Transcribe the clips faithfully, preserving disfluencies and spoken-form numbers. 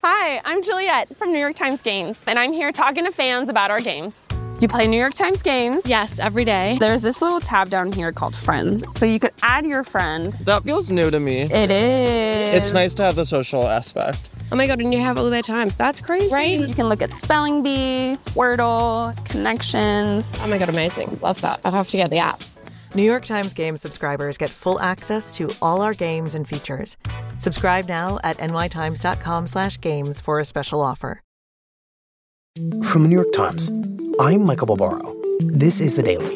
Hi, I'm Juliet from New York Times Games, and I'm here talking to fans about our games. You play New York Times Games? Yes, every day. There's this little tab down here called Friends, so you could add your friend. That feels new to me. It is. It's nice to have the social aspect. Oh my God, and you have all their times. That's crazy. Right? You can look at Spelling Bee, Wordle, connections. Oh my God, amazing. Love that. I'll have to get the app. New York Times Games subscribers get full access to all our games and features. Subscribe now at nytimes.com slash games for a special offer. From the New York Times, I'm Michael Barbaro. This is The Daily.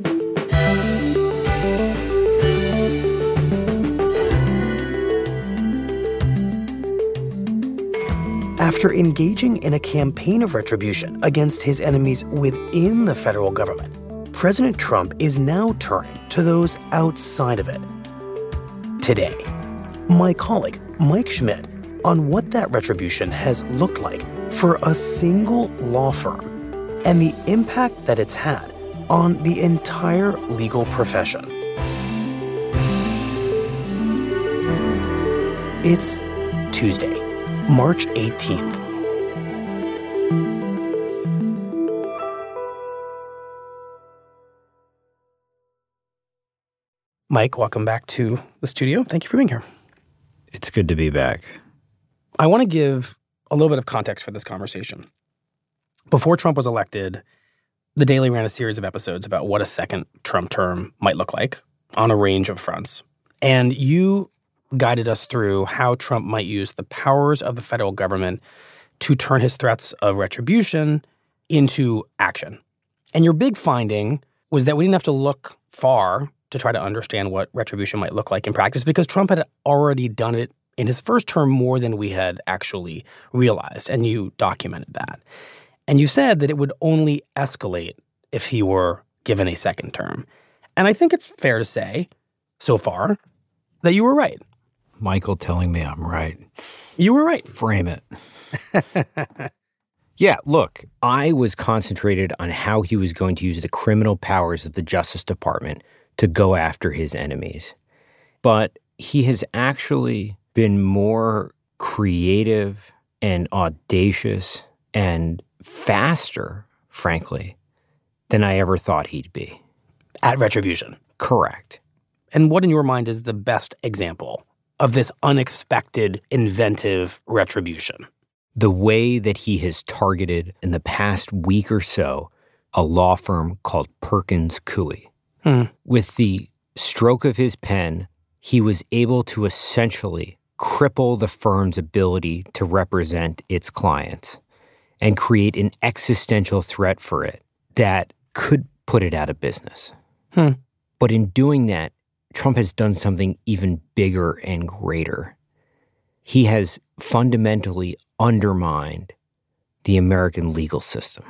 After engaging in a campaign of retribution against his enemies within the federal government, President Trump is now turning to those outside of it. Today, my colleague Mike Schmidt on what that retribution has looked like for a single law firm and the impact that it's had on the entire legal profession. It's Tuesday, March eighteenth. Mike, welcome back to the studio. Thank you for being here. It's good to be back. I want to give a little bit of context for this conversation. Before Trump was elected, The Daily ran a series of episodes about what a second Trump term might look like on a range of fronts. And you guided us through how Trump might use the powers of the federal government to turn his threats of retribution into action. And your big finding was that we didn't have to look far to try to understand what retribution might look like in practice because Trump had already done it in his first term more than we had actually realized, and you documented that. And you said that it would only escalate if he were given a second term. And I think it's fair to say, so far, that you were right. Michael telling me I'm right. You were right. Frame it. Yeah, look, I was concentrated on how he was going to use the criminal powers of the Justice Department to go after his enemies. But he has actually been more creative and audacious and faster, frankly, than I ever thought he'd be. At retribution. Correct. And what in your mind is the best example of this unexpected, inventive retribution? The way that he has targeted in the past week or so a law firm called Perkins Coie. Hmm. With the stroke of his pen, he was able to essentially cripple the firm's ability to represent its clients and create an existential threat for it that could put it out of business. Hmm. But in doing that, Trump has done something even bigger and greater. He has fundamentally undermined the American legal system.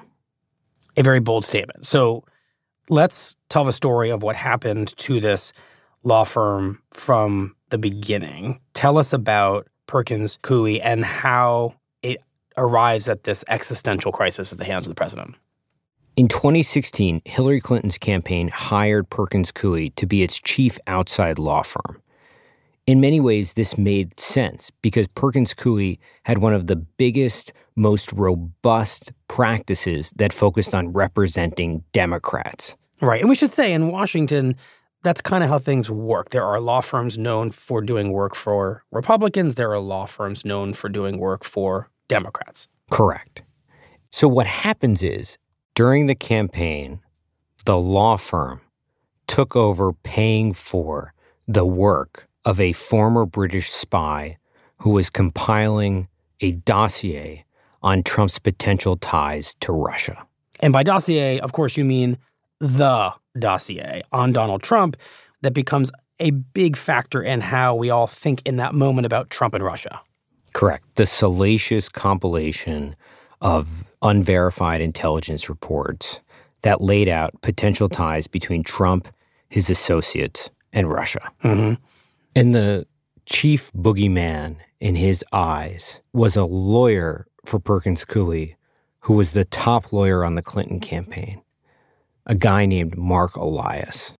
A very bold statement. So let's tell the story of what happened to this law firm from the beginning. Tell us about Perkins Coie and how it arrives at this existential crisis at the hands of the president. In twenty sixteen, Hillary Clinton's campaign hired Perkins Coie to be its chief outside law firm. In many ways, this made sense because Perkins Coie had one of the biggest, most robust practices that focused on representing Democrats. Right. And we should say in Washington, that's kind of how things work. There are law firms known for doing work for Republicans. There are law firms known for doing work for Democrats. Correct. So what happens is, during the campaign, the law firm took over paying for the work of a former British spy who was compiling a dossier on Trump's potential ties to Russia. And by dossier, of course, you mean the dossier on Donald Trump that becomes a big factor in how we all think in that moment about Trump and Russia. Correct. The salacious compilation of unverified intelligence reports that laid out potential ties between Trump, his associates, and Russia. Mm-hmm. And the chief boogeyman in his eyes was a lawyer for Perkins Coie, who was the top lawyer on the Clinton campaign, a guy named Mark Elias,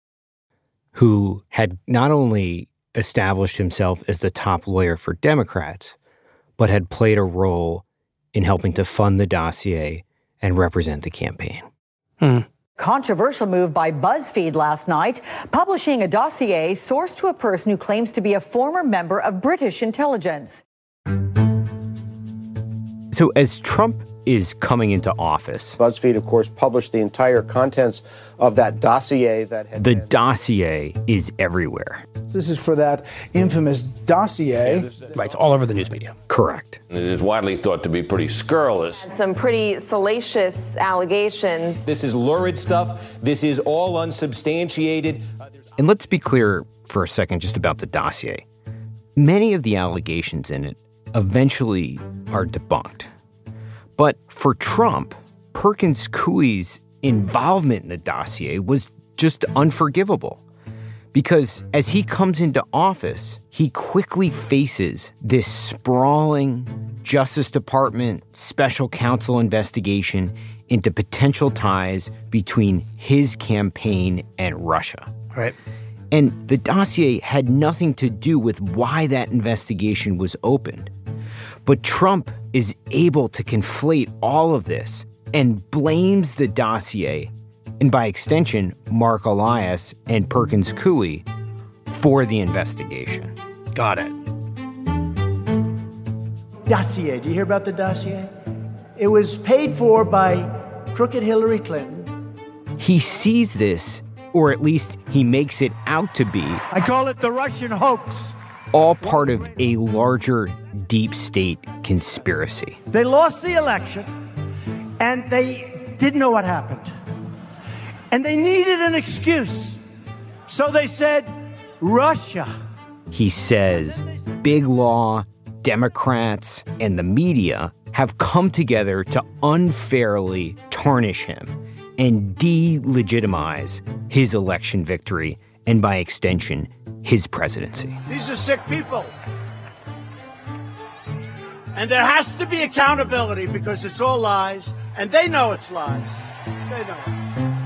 who had not only established himself as the top lawyer for Democrats, but had played a role in helping to fund the dossier and represent the campaign. Hmm. Controversial move by BuzzFeed last night, publishing a dossier sourced to a person who claims to be a former member of British intelligence. So as Trump is coming into office, BuzzFeed, of course, published the entire contents of that dossier that had the been... dossier is everywhere. This is for that infamous dossier. Right, it's all over the news media. Correct. It is widely thought to be pretty scurrilous. Some pretty salacious allegations. This is lurid stuff. This is all unsubstantiated. Uh, and let's be clear for a second just about the dossier. Many of the allegations in it eventually are debunked. But for Trump, Perkins Coie's involvement in the dossier was just unforgivable. Because as he comes into office, he quickly faces this sprawling Justice Department special counsel investigation into potential ties between his campaign and Russia. Right. And the dossier had nothing to do with why that investigation was opened. But Trump is able to conflate all of this and blames the dossier, and by extension, Mark Elias and Perkins Coie, for the investigation. Got it. Dossier. Do you hear about the dossier? It was paid for by crooked Hillary Clinton. He sees this, or at least he makes it out to be, I call it the Russian hoax. all part of a larger deep state conspiracy. They lost the election, and they didn't know what happened. And they needed an excuse. So they said, Russia. He says big law, Democrats, and the media have come together to unfairly tarnish him and delegitimize his election victory and, by extension, his presidency. These are sick people. And there has to be accountability because it's all lies, and they know it's lies. They know it.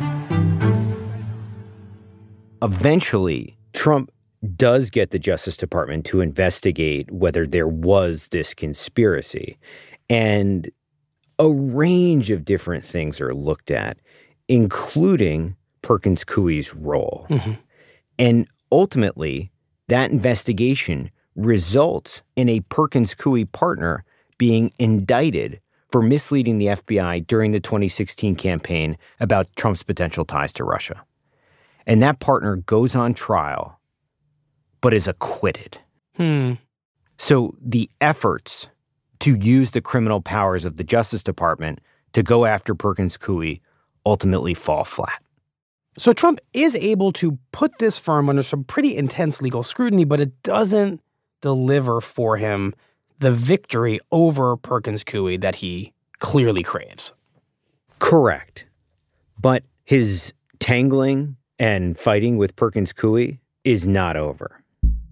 Eventually, Trump does get the Justice Department to investigate whether there was this conspiracy. And a range of different things are looked at, including Perkins Coie's role. Mm-hmm. And ultimately, that investigation results in a Perkins Coie partner being indicted for misleading the F B I during the twenty sixteen campaign about Trump's potential ties to Russia. And that partner goes on trial, but is acquitted. Hmm. So the efforts to use the criminal powers of the Justice Department to go after Perkins Coie ultimately fall flat. So Trump is able to put this firm under some pretty intense legal scrutiny, but it doesn't deliver for him the victory over Perkins Coie that he clearly craves. Correct. But his tangling and fighting with Perkins Coie is not over.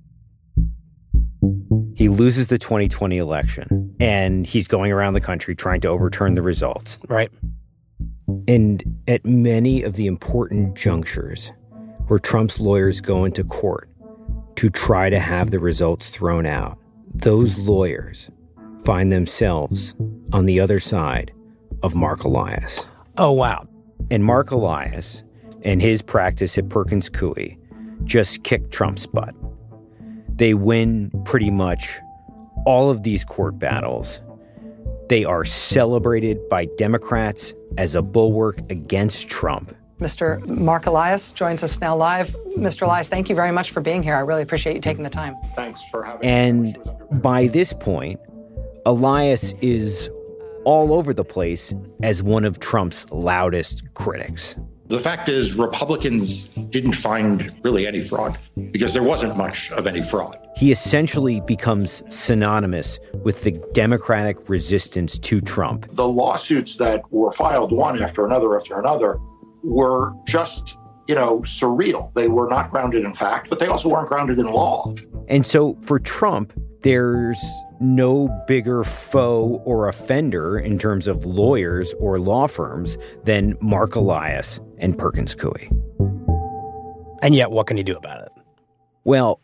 He loses the twenty twenty election, and he's going around the country trying to overturn the results. Right. And at many of the important junctures where Trump's lawyers go into court to try to have the results thrown out, those lawyers find themselves on the other side of Mark Elias. Oh, wow. And Mark Elias and his practice at Perkins Coie just kicked Trump's butt. They win pretty much all of these court battles. They are celebrated by Democrats as a bulwark against Trump. Mister Mark Elias joins us now live. Mister Elias, thank you very much for being here. I really appreciate you taking the time. Thanks for having me. And by this point, Elias is all over the place as one of Trump's loudest critics. The fact is, Republicans didn't find really any fraud because there wasn't much of any fraud. He essentially becomes synonymous with the Democratic resistance to Trump. The lawsuits that were filed one after another after another were just, you know, surreal. They were not grounded in fact, but they also weren't grounded in law. And so for Trump, there's no bigger foe or offender in terms of lawyers or law firms than Mark Elias and Perkins Coie. And yet, what can you do about it? Well,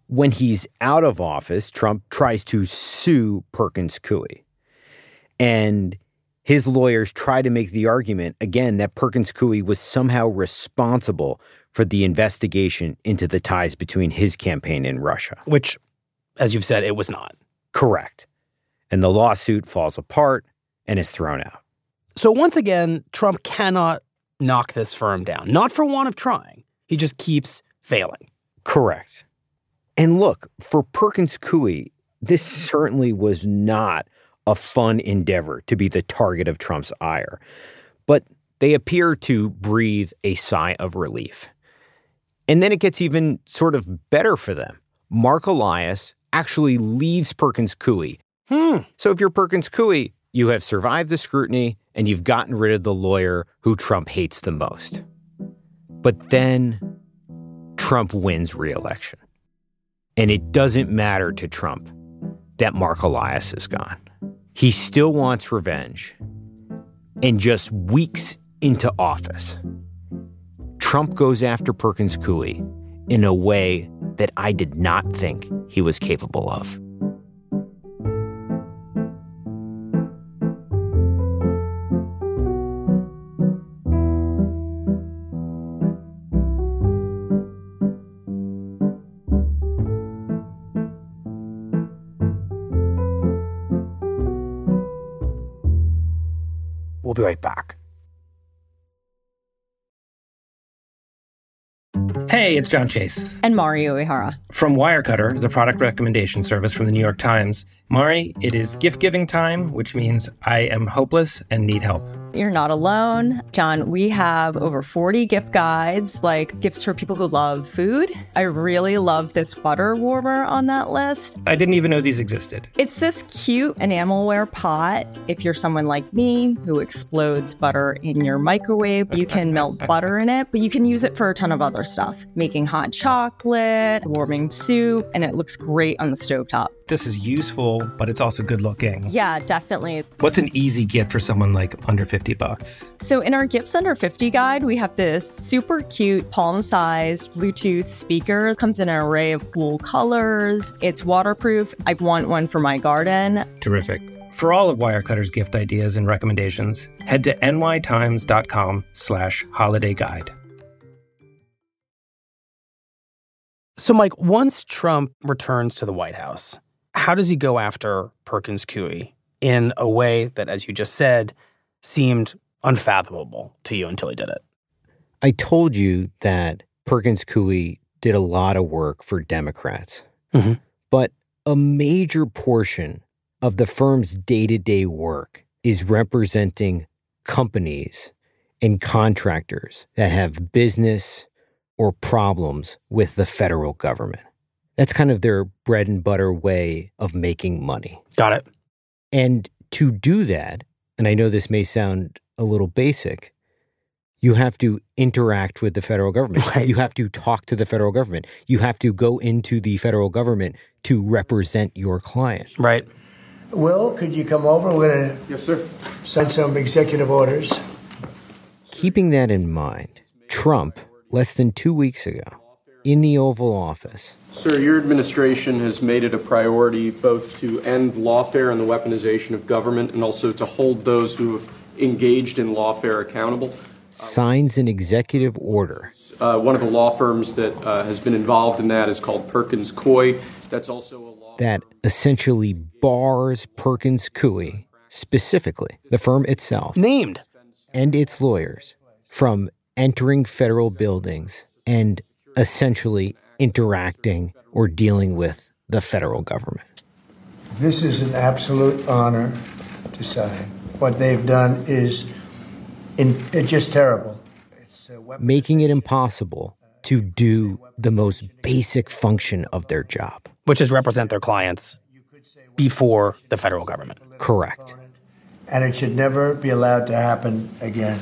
When he's out of office, Trump tries to sue Perkins Coie. And his lawyers try to make the argument, again, that Perkins Coie was somehow responsible for the investigation into the ties between his campaign and Russia. Which, as you've said, it was not. Correct. And the lawsuit falls apart and is thrown out. So once again, Trump cannot knock this firm down. Not for want of trying. He just keeps failing. Correct. And look, for Perkins Coie, this certainly was not a fun endeavor to be the target of Trump's ire. But they appear to breathe a sigh of relief. And then it gets even sort of better for them. Mark Elias actually leaves Perkins Coie. Hmm. So if you're Perkins Coie, you have survived the scrutiny and you've gotten rid of the lawyer who Trump hates the most. But then Trump wins re-election. And it doesn't matter to Trump that Mark Elias is gone. He still wants revenge. And just weeks into office, Trump goes after Perkins Coie in a way that I did not think he was capable of. We'll be right back. Hey, it's John Chase. And Mario Ihara. From Wirecutter, the product recommendation service from the New York Times. Mari, it is gift-giving time, which means I am hopeless and need help. You're not alone. John, we have over forty gift guides, like gifts for people who love food. I really love this butter warmer on that list. I didn't even know these existed. It's this cute enamelware pot. If you're someone like me who explodes butter in your microwave, you can melt butter in it, but you can use it for a ton of other stuff. Making hot chocolate, warming soup, and it looks great on the stovetop. This is useful, but it's also good looking. Yeah, definitely. What's an easy gift for someone like under fifty bucks? So in our Gifts Under fifty guide, we have this super cute palm-sized Bluetooth speaker. It comes in an array of cool colors. It's waterproof. I want one for my garden. Terrific. For all of Wirecutter's gift ideas and recommendations, head to nytimes.com slash holiday guide. So, Mike, once Trump returns to the White House, how does he go after Perkins Coie in a way that, as you just said, seemed unfathomable to you until he did it? I told you that Perkins Coie did a lot of work for Democrats, mm-hmm. but a major portion of the firm's day-to-day work is representing companies and contractors that have business or problems with the federal government. That's kind of their bread and butter way of making money. Got it. And to do that, and I know this may sound a little basic, you have to interact with the federal government. Right. You have to talk to the federal government. You have to go into the federal government to represent your client. Right. Will, could you come over? We're going to yes, sir. send some executive orders. Keeping that in mind, Trump, less than two weeks ago, in the Oval Office. Sir, your administration has made it a priority both to end lawfare and the weaponization of government and also to hold those who have engaged in lawfare accountable. Signs an executive order. Uh, one of the law firms that uh, has been involved in that is called Perkins Coie. That's also a law that essentially bars Perkins Coie, specifically the firm itself, named, and its lawyers from entering federal buildings and essentially interacting or dealing with the federal government. This is an absolute honor to sign. What they've done is in, it's just terrible. It's, uh, making it impossible to do the most basic function of their job. Which is represent their clients before the federal government. Correct. And it should never be allowed to happen again.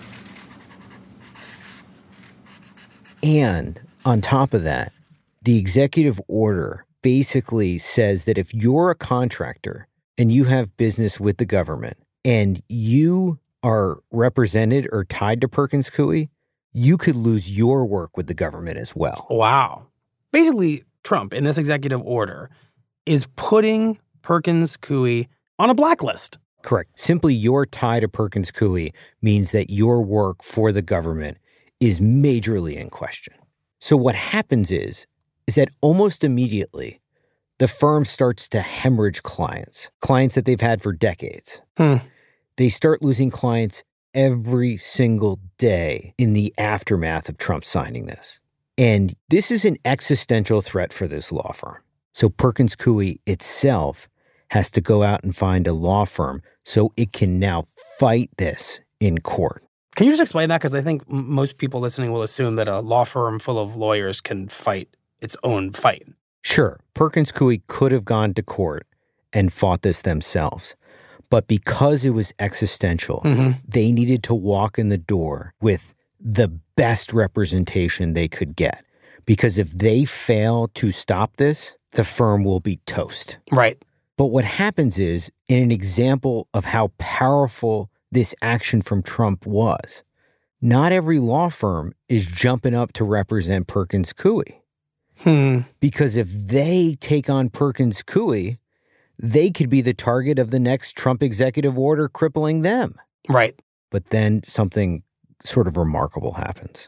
And on top of that, the executive order basically says that if you're a contractor and you have business with the government and you are represented or tied to Perkins Coie, you could lose your work with the government as well. Wow. Basically, Trump in this executive order is putting Perkins Coie on a blacklist. Correct. Simply your tie to Perkins Coie means that your work for the government is majorly in question. So what happens is, is that almost immediately, the firm starts to hemorrhage clients, clients that they've had for decades. Hmm. They start losing clients every single day in the aftermath of Trump signing this. And this is an existential threat for this law firm. So Perkins Coie itself has to go out and find a law firm so it can now fight this in court. Can you just explain that? Because I think m- most people listening will assume that a law firm full of lawyers can fight its own fight. Sure, Perkins Coie could have gone to court and fought this themselves. But because it was existential, mm-hmm. they needed to walk in the door with the best representation they could get. Because if they fail to stop this, the firm will be toast. Right. But what happens is, in an example of how powerful this action from Trump was, not every law firm is jumping up to represent Perkins Coie. Hmm. Because if they take on Perkins Coie, they could be the target of the next Trump executive order crippling them. Right. But then something sort of remarkable happens.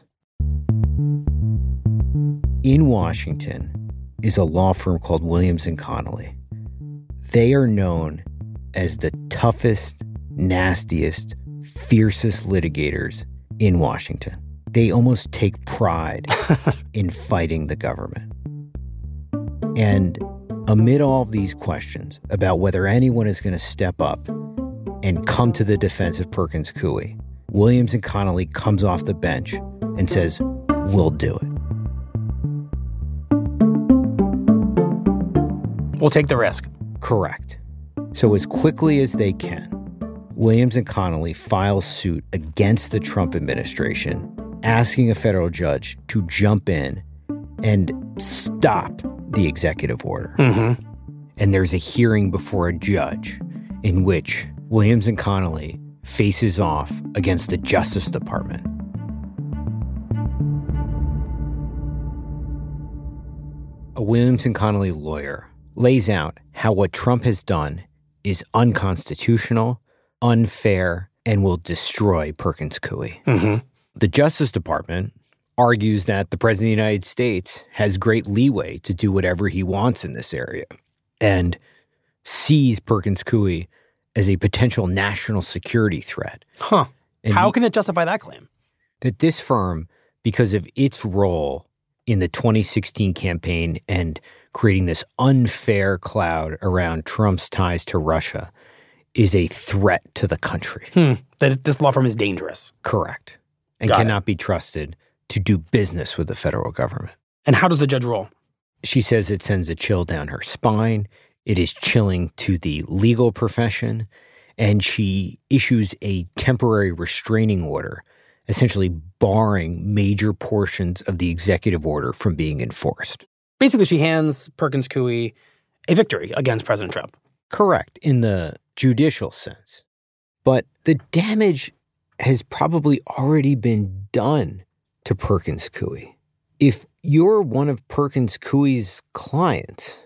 In Washington is a law firm called Williams and Connolly. They are known as the toughest, nastiest, fiercest litigators in Washington. They almost take pride in fighting the government. And amid all of these questions about whether anyone is going to step up and come to the defense of Perkins Coie, Williams and Connolly comes off the bench and says, "We'll do it. We'll take the risk." Correct. So as quickly as they can, Williams and Connolly file suit against the Trump administration, asking a federal judge to jump in and stop the executive order. Mm-hmm. And there's a hearing before a judge in which Williams and Connolly faces off against the Justice Department. A Williams and Connolly lawyer lays out how what Trump has done is unconstitutional, unfair, and will destroy Perkins Coie. Mm-hmm. The Justice Department argues that the President of the United States has great leeway to do whatever he wants in this area and sees Perkins Coie as a potential national security threat. Huh. And How he, can it justify that claim? That this firm, because of its role in the twenty sixteen campaign and creating this unfair cloud around Trump's ties to Russia, is a threat to the country. Hmm. That this law firm is dangerous. Correct. And Got cannot it. be trusted to do business with the federal government. And how does the judge rule? She says it sends a chill down her spine. It is chilling to the legal profession. And she issues a temporary restraining order, essentially barring major portions of the executive order from being enforced. Basically, she hands Perkins Coie a victory against President Trump. Correct, in the judicial sense. But the damage has probably already been done to Perkins Coie. If you're one of Perkins Coie's clients,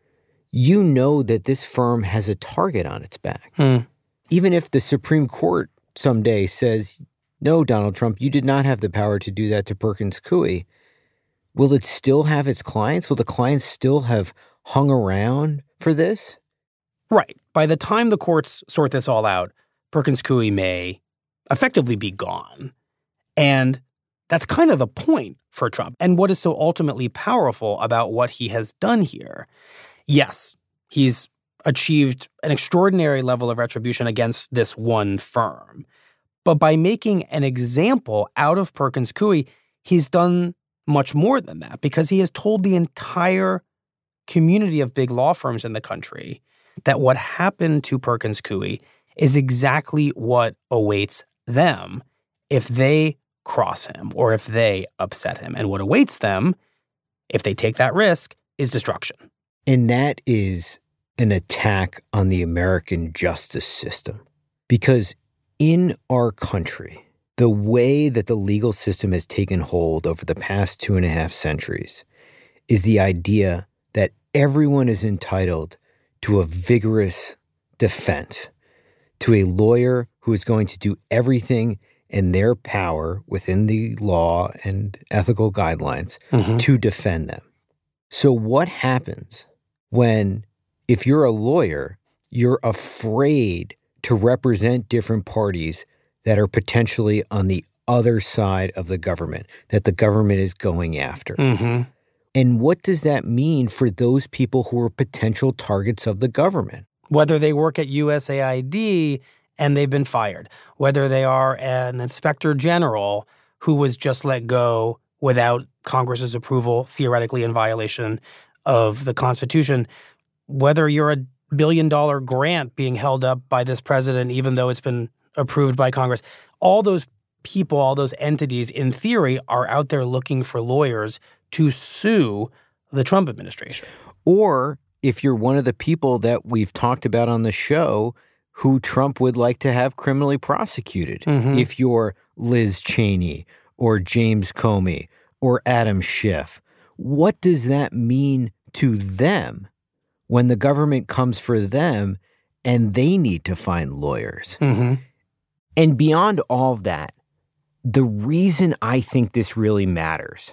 you know that this firm has a target on its back. Hmm. Even if the Supreme Court someday says, no, Donald Trump, you did not have the power to do that to Perkins Coie, will it still have its clients? Will the clients still have hung around for this? Right. By the time the courts sort this all out, Perkins Coie may effectively be gone. And that's kind of the point for Trump and what is so ultimately powerful about what he has done here. Yes, he's achieved an extraordinary level of retribution against this one firm. But by making an example out of Perkins Coie, he's done much more than that because he has told the entire community of big law firms in the country that what happened to Perkins Coie is exactly what awaits them if they cross him or if they upset him. And what awaits them, if they take that risk, is destruction. And that is an attack on the American justice system. Because in our country, the way that the legal system has taken hold over the past two and a half centuries is the idea that everyone is entitled to a vigorous defense, to a lawyer who is going to do everything in their power within the law and ethical guidelines mm-hmm. to defend them. So what happens when, if you're a lawyer, you're afraid to represent different parties that are potentially on the other side of the government, that the government is going after? Mm-hmm. And what does that mean for those people who are potential targets of the government? Whether they work at U S A I D and they've been fired, whether they are an inspector general who was just let go without Congress's approval, theoretically in violation of the Constitution, whether you're a billion-dollar grant being held up by this president, even though it's been approved by Congress, all those people, all those entities, in theory, are out there looking for lawyers to sue the Trump administration. Or if you're one of the people that we've talked about on the show who Trump would like to have criminally prosecuted, mm-hmm. if you're Liz Cheney or James Comey or Adam Schiff, what does that mean to them when the government comes for them and they need to find lawyers? Mm-hmm. And beyond all of that, the reason I think this really matters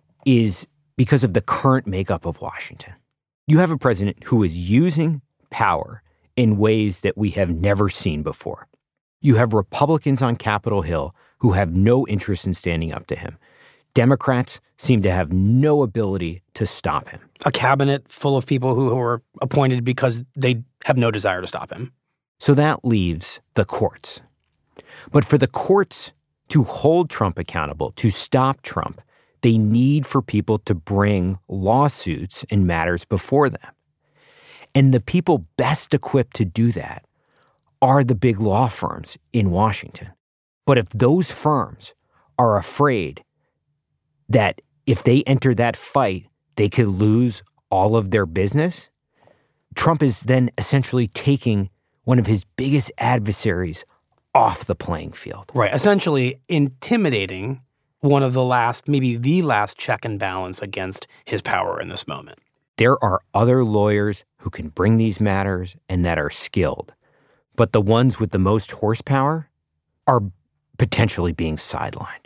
is because of the current makeup of Washington. You have a president who is using power in ways that we have never seen before. You have Republicans on Capitol Hill who have no interest in standing up to him. Democrats seem to have no ability to stop him. A cabinet full of people who were appointed because they have no desire to stop him. So that leaves the courts. But for the courts to hold Trump accountable, to stop Trump, they need for people to bring lawsuits and matters before them. And the people best equipped to do that are the big law firms in Washington. But if those firms are afraid that if they enter that fight, they could lose all of their business, Trump is then essentially taking one of his biggest adversaries off the playing field. Right. Essentially intimidating one of the last, maybe the last check and balance against his power in this moment. There are other lawyers who can bring these matters and that are skilled, but the ones with the most horsepower are potentially being sidelined.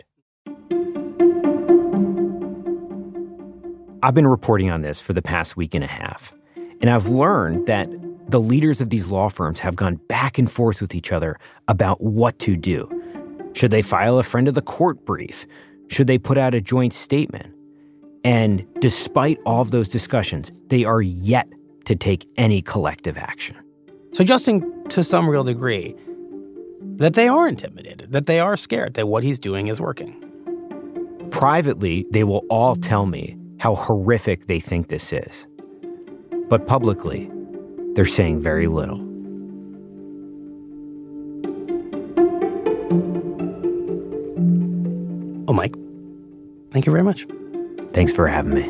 I've been reporting on this for the past week and a half, and I've learned that the leaders of these law firms have gone back and forth with each other about what to do. Should they file a friend of the court brief? Should they put out a joint statement? And despite all of those discussions, they are yet to take any collective action. Suggesting to some real degree that they are intimidated, that they are scared, that what he's doing is working. Privately, they will all tell me how horrific they think this is. But publicly, they're saying very little. Oh, Mike, thank you very much. Thanks for having me.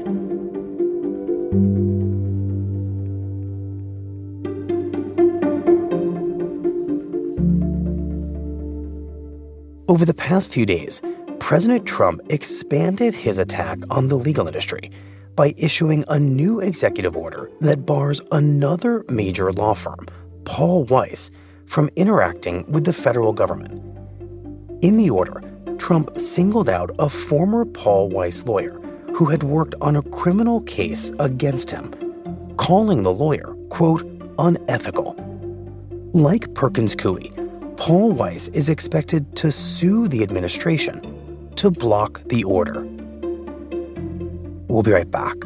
Over the past few days, President Trump expanded his attack on the legal industry by issuing a new executive order that bars another major law firm, Paul Weiss, from interacting with the federal government. In the order, Trump singled out a former Paul Weiss lawyer who had worked on a criminal case against him, calling the lawyer, quote, unethical. Like Perkins Coie, Paul Weiss is expected to sue the administration to block the order. We'll be right back.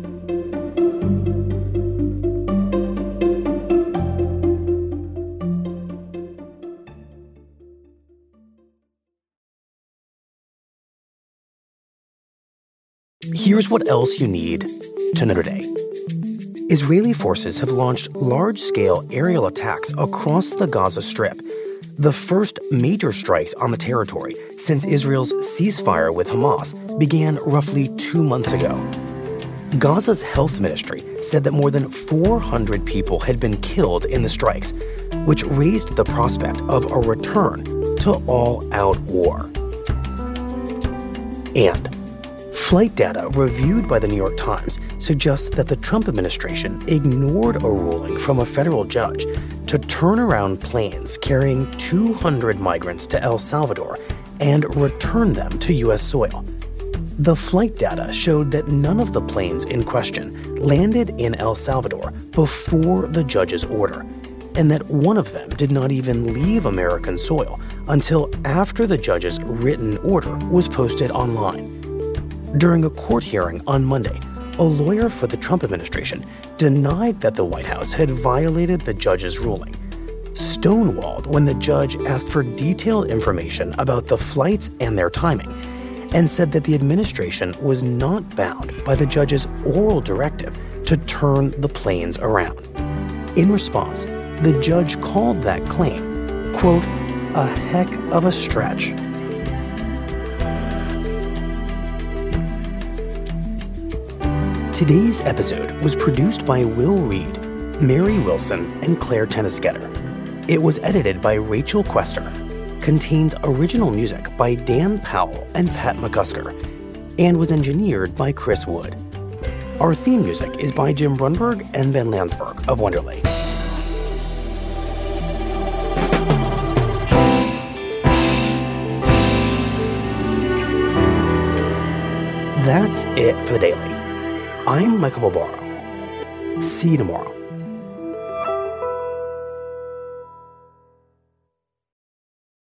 Here's what else you need to know today. Israeli forces have launched large-scale aerial attacks across the Gaza Strip, the first major strikes on the territory since Israel's ceasefire with Hamas began roughly two months ago. Gaza's health ministry said that more than four hundred people had been killed in the strikes, which raised the prospect of a return to all-out war. And Flight data reviewed by the New York Times suggests that the Trump administration ignored a ruling from a federal judge to turn around planes carrying two hundred migrants to El Salvador and return them to U S soil. The flight data showed that none of the planes in question landed in El Salvador before the judge's order, and that one of them did not even leave American soil until after the judge's written order was posted online. During a court hearing on Monday, a lawyer for the Trump administration denied that the White House had violated the judge's ruling, stonewalled when the judge asked for detailed information about the flights and their timing, and said that the administration was not bound by the judge's oral directive to turn the planes around. In response, the judge called that claim, quote, a heck of a stretch. Today's episode was produced by Will Reed, Mary Wilson, and Claire Tennisgetter. It was edited by Rachel Quester, contains original music by Dan Powell and Pat McCusker, and was engineered by Chris Wood. Our theme music is by Jim Brunberg and Ben Landsberg of Wonderley. That's it for the Daily. I'm Michael Barbaro. See you tomorrow.